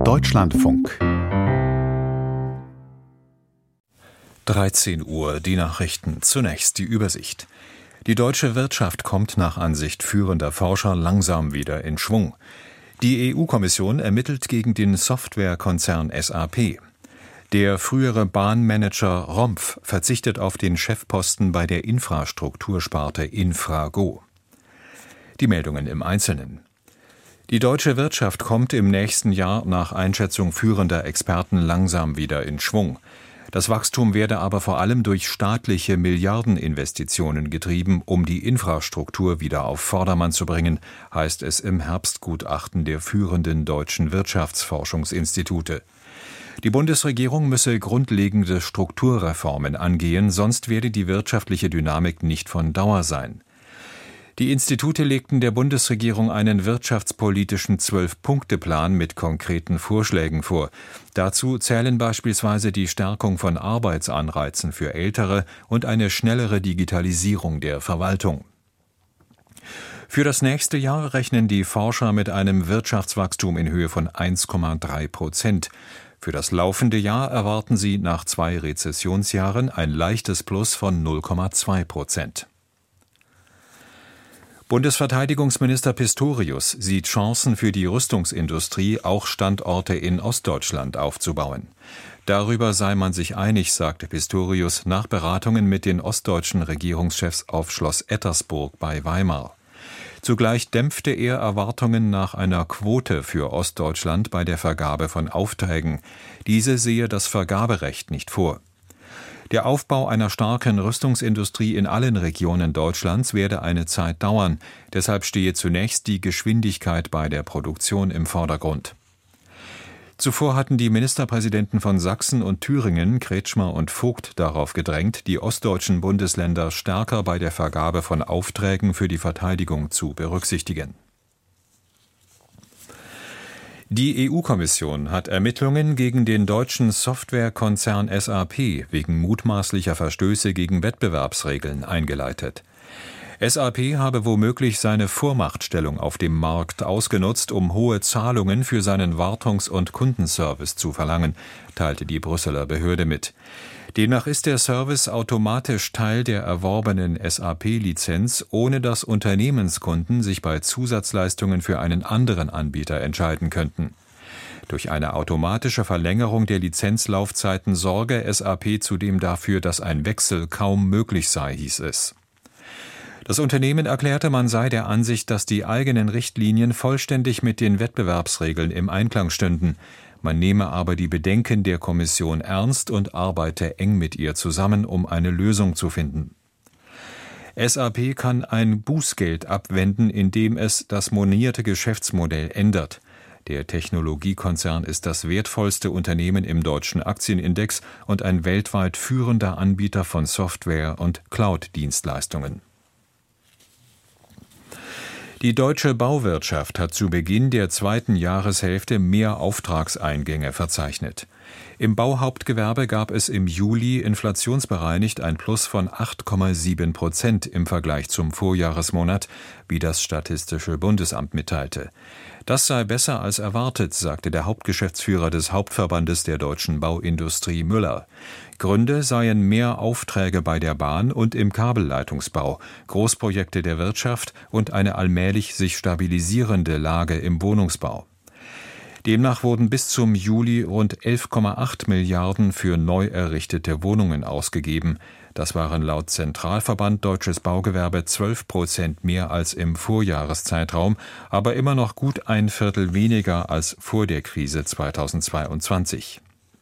Deutschlandfunk 13 Uhr, die Nachrichten. Zunächst die Übersicht. Die deutsche Wirtschaft kommt nach Ansicht führender Forscher langsam wieder in Schwung. Die EU-Kommission ermittelt gegen den Softwarekonzern SAP. Der frühere Bahnmanager Rompf verzichtet auf den Chefposten bei der Infrastruktursparte Infrago. Die Meldungen im Einzelnen. Die deutsche Wirtschaft kommt im nächsten Jahr nach Einschätzung führender Experten langsam wieder in Schwung. Das Wachstum werde aber vor allem durch staatliche Milliardeninvestitionen getrieben, um die Infrastruktur wieder auf Vordermann zu bringen, heißt es im Herbstgutachten der führenden deutschen Wirtschaftsforschungsinstitute. Die Bundesregierung müsse grundlegende Strukturreformen angehen, sonst werde die wirtschaftliche Dynamik nicht von Dauer sein. Die Institute legten der Bundesregierung einen wirtschaftspolitischen 12-Punkte-Plan mit konkreten Vorschlägen vor. Dazu zählen beispielsweise die Stärkung von Arbeitsanreizen für Ältere und eine schnellere Digitalisierung der Verwaltung. Für das nächste Jahr rechnen die Forscher mit einem Wirtschaftswachstum in Höhe von 1,3%. Für das laufende Jahr erwarten sie nach 2 Rezessionsjahren ein leichtes Plus von 0,2%. Bundesverteidigungsminister Pistorius sieht Chancen für die Rüstungsindustrie, auch Standorte in Ostdeutschland aufzubauen. Darüber sei man sich einig, sagte Pistorius nach Beratungen mit den ostdeutschen Regierungschefs auf Schloss Ettersburg bei Weimar. Zugleich dämpfte er Erwartungen nach einer Quote für Ostdeutschland bei der Vergabe von Aufträgen. Diese sehe das Vergaberecht nicht vor. Der Aufbau einer starken Rüstungsindustrie in allen Regionen Deutschlands werde eine Zeit dauern. Deshalb stehe zunächst die Geschwindigkeit bei der Produktion im Vordergrund. Zuvor hatten die Ministerpräsidenten von Sachsen und Thüringen, Kretschmer und Vogt, darauf gedrängt, die ostdeutschen Bundesländer stärker bei der Vergabe von Aufträgen für die Verteidigung zu berücksichtigen. Die EU-Kommission hat Ermittlungen gegen den deutschen Softwarekonzern SAP wegen mutmaßlicher Verstöße gegen Wettbewerbsregeln eingeleitet. SAP habe womöglich seine Vormachtstellung auf dem Markt ausgenutzt, um hohe Zahlungen für seinen Wartungs- und Kundenservice zu verlangen, teilte die Brüsseler Behörde mit. Demnach ist der Service automatisch Teil der erworbenen SAP-Lizenz, ohne dass Unternehmenskunden sich bei Zusatzleistungen für einen anderen Anbieter entscheiden könnten. Durch eine automatische Verlängerung der Lizenzlaufzeiten sorge SAP zudem dafür, dass ein Wechsel kaum möglich sei, hieß es. Das Unternehmen erklärte, man sei der Ansicht, dass die eigenen Richtlinien vollständig mit den Wettbewerbsregeln im Einklang stünden. Man nehme aber die Bedenken der Kommission ernst und arbeite eng mit ihr zusammen, um eine Lösung zu finden. SAP kann ein Bußgeld abwenden, indem es das monierte Geschäftsmodell ändert. Der Technologiekonzern ist das wertvollste Unternehmen im deutschen Aktienindex und ein weltweit führender Anbieter von Software- und Cloud-Dienstleistungen. Die deutsche Bauwirtschaft hat zu Beginn der zweiten Jahreshälfte mehr Auftragseingänge verzeichnet. Im Bauhauptgewerbe gab es im Juli inflationsbereinigt ein Plus von 8,7% im Vergleich zum Vorjahresmonat, wie das Statistische Bundesamt mitteilte. Das sei besser als erwartet, sagte der Hauptgeschäftsführer des Hauptverbandes der deutschen Bauindustrie Müller. Gründe seien mehr Aufträge bei der Bahn und im Kabelleitungsbau, Großprojekte der Wirtschaft und eine allmählich sich stabilisierende Lage im Wohnungsbau. Demnach wurden bis zum Juli rund 11,8 Milliarden für neu errichtete Wohnungen ausgegeben. Das waren laut Zentralverband Deutsches Baugewerbe 12% mehr als im Vorjahreszeitraum, aber immer noch gut ein Viertel weniger als vor der Krise 2022.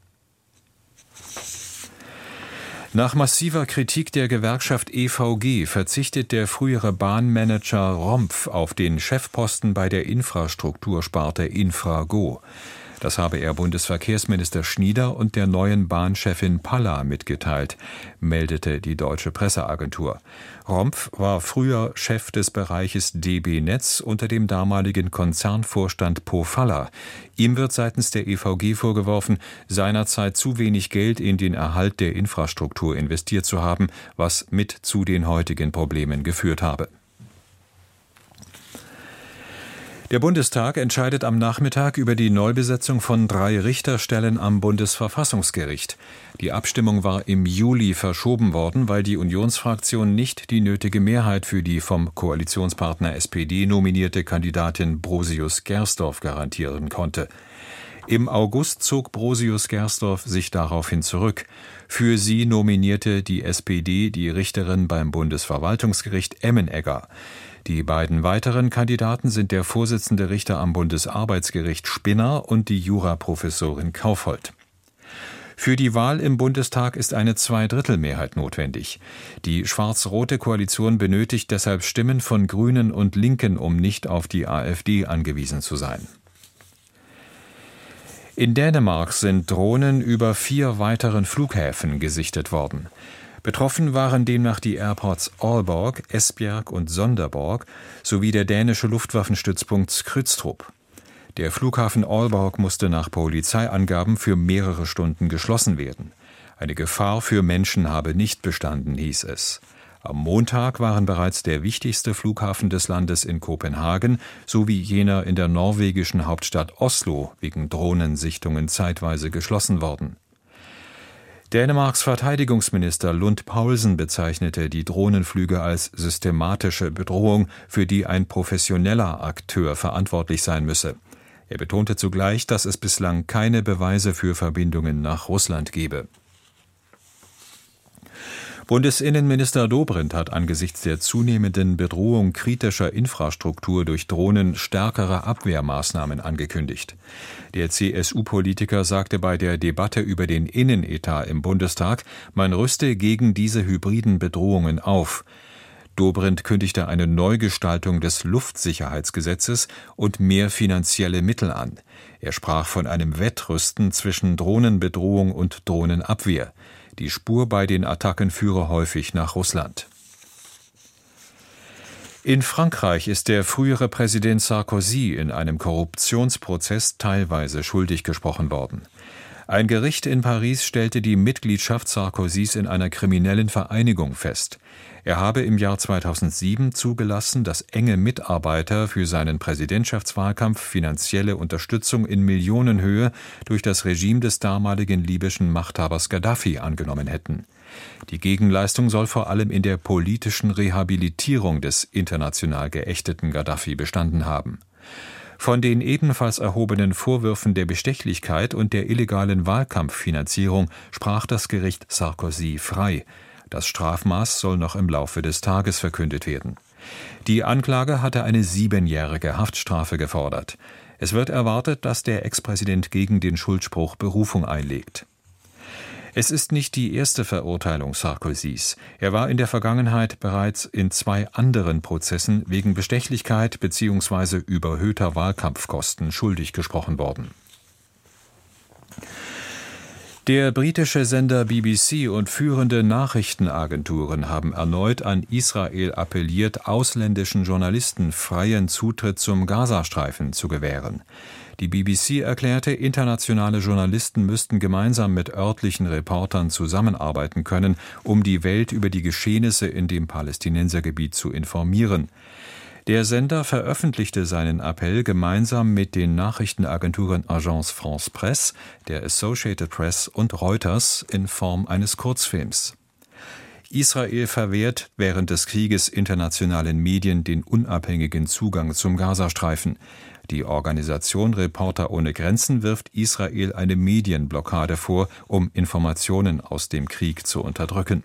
Nach massiver Kritik der Gewerkschaft EVG verzichtet der frühere Bahnmanager Rompf auf den Chefposten bei der Infrastruktursparte Infrago. Das habe er Bundesverkehrsminister Schnieder und der neuen Bahnchefin Palla mitgeteilt, meldete die Deutsche Presseagentur. Rompf war früher Chef des Bereiches DB Netz unter dem damaligen Konzernvorstand Pofalla. Ihm wird seitens der EVG vorgeworfen, seinerzeit zu wenig Geld in den Erhalt der Infrastruktur investiert zu haben, was mit zu den heutigen Problemen geführt habe. Der Bundestag entscheidet am Nachmittag über die Neubesetzung von 3 Richterstellen am Bundesverfassungsgericht. Die Abstimmung war im Juli verschoben worden, weil die Unionsfraktion nicht die nötige Mehrheit für die vom Koalitionspartner SPD nominierte Kandidatin Brosius-Gersdorf garantieren konnte. Im August zog Brosius-Gersdorf sich daraufhin zurück. Für sie nominierte die SPD die Richterin beim Bundesverwaltungsgericht Emmenegger. Die beiden weiteren Kandidaten sind der Vorsitzende Richter am Bundesarbeitsgericht Spinner und die Juraprofessorin Kaufhold. Für die Wahl im Bundestag ist eine Zweidrittelmehrheit notwendig. Die schwarz-rote Koalition benötigt deshalb Stimmen von Grünen und Linken, um nicht auf die AfD angewiesen zu sein. In Dänemark sind Drohnen über 4 weiteren Flughäfen gesichtet worden. Betroffen waren demnach die Airports Aalborg, Esbjerg und Sonderborg sowie der dänische Luftwaffenstützpunkt Skrydstrup. Der Flughafen Aalborg musste nach Polizeiangaben für mehrere Stunden geschlossen werden. Eine Gefahr für Menschen habe nicht bestanden, hieß es. Am Montag waren bereits der wichtigste Flughafen des Landes in Kopenhagen sowie jener in der norwegischen Hauptstadt Oslo wegen Drohnensichtungen zeitweise geschlossen worden. Dänemarks Verteidigungsminister Lund Poulsen bezeichnete die Drohnenflüge als systematische Bedrohung, für die ein professioneller Akteur verantwortlich sein müsse. Er betonte zugleich, dass es bislang keine Beweise für Verbindungen nach Russland gebe. Bundesinnenminister Dobrindt hat angesichts der zunehmenden Bedrohung kritischer Infrastruktur durch Drohnen stärkere Abwehrmaßnahmen angekündigt. Der CSU-Politiker sagte bei der Debatte über den Innenetat im Bundestag, man rüste gegen diese hybriden Bedrohungen auf. Dobrindt kündigte eine Neugestaltung des Luftsicherheitsgesetzes und mehr finanzielle Mittel an. Er sprach von einem Wettrüsten zwischen Drohnenbedrohung und Drohnenabwehr. Die Spur bei den Attacken führe häufig nach Russland. In Frankreich ist der frühere Präsident Sarkozy in einem Korruptionsprozess teilweise schuldig gesprochen worden. Ein Gericht in Paris stellte die Mitgliedschaft Sarkozys in einer kriminellen Vereinigung fest. Er habe im Jahr 2007 zugelassen, dass enge Mitarbeiter für seinen Präsidentschaftswahlkampf finanzielle Unterstützung in Millionenhöhe durch das Regime des damaligen libyschen Machthabers Gaddafi angenommen hätten. Die Gegenleistung soll vor allem in der politischen Rehabilitierung des international geächteten Gaddafi bestanden haben. Von den ebenfalls erhobenen Vorwürfen der Bestechlichkeit und der illegalen Wahlkampffinanzierung sprach das Gericht Sarkozy frei. Das Strafmaß soll noch im Laufe des Tages verkündet werden. Die Anklage hatte eine 7-jährige Haftstrafe gefordert. Es wird erwartet, dass der Ex-Präsident gegen den Schuldspruch Berufung einlegt. Es ist nicht die erste Verurteilung Sarkozys. Er war in der Vergangenheit bereits in 2 anderen Prozessen wegen Bestechlichkeit bzw. überhöhter Wahlkampfkosten schuldig gesprochen worden. Der britische Sender BBC und führende Nachrichtenagenturen haben erneut an Israel appelliert, ausländischen Journalisten freien Zutritt zum Gazastreifen zu gewähren. Die BBC erklärte, internationale Journalisten müssten gemeinsam mit örtlichen Reportern zusammenarbeiten können, um die Welt über die Geschehnisse in dem Palästinensergebiet zu informieren. Der Sender veröffentlichte seinen Appell gemeinsam mit den Nachrichtenagenturen Agence France Presse, der Associated Press und Reuters in Form eines Kurzfilms. Israel verwehrt während des Krieges internationalen Medien den unabhängigen Zugang zum Gazastreifen. Die Organisation Reporter ohne Grenzen wirft Israel eine Medienblockade vor, um Informationen aus dem Krieg zu unterdrücken.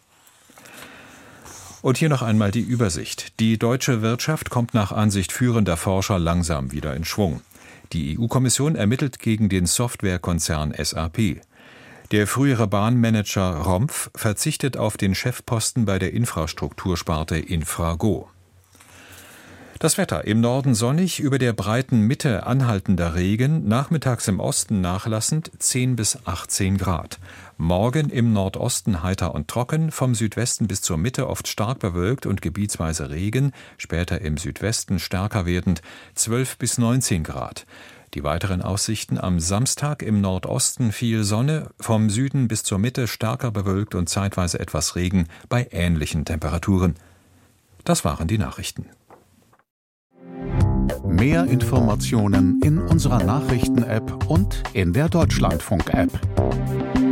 Und hier noch einmal die Übersicht. Die deutsche Wirtschaft kommt nach Ansicht führender Forscher langsam wieder in Schwung. Die EU-Kommission ermittelt gegen den Softwarekonzern SAP. Der frühere Bahnmanager Rompf verzichtet auf den Chefposten bei der Infrastruktursparte Infrago. Das Wetter: im Norden sonnig, über der breiten Mitte anhaltender Regen, nachmittags im Osten nachlassend 10 bis 18 Grad. Morgen im Nordosten heiter und trocken, vom Südwesten bis zur Mitte oft stark bewölkt und gebietsweise Regen, später im Südwesten stärker werdend 12 bis 19 Grad. Die weiteren Aussichten: am Samstag im Nordosten viel Sonne, vom Süden bis zur Mitte stärker bewölkt und zeitweise etwas Regen bei ähnlichen Temperaturen. Das waren die Nachrichten. Mehr Informationen in unserer Nachrichten-App und in der Deutschlandfunk-App.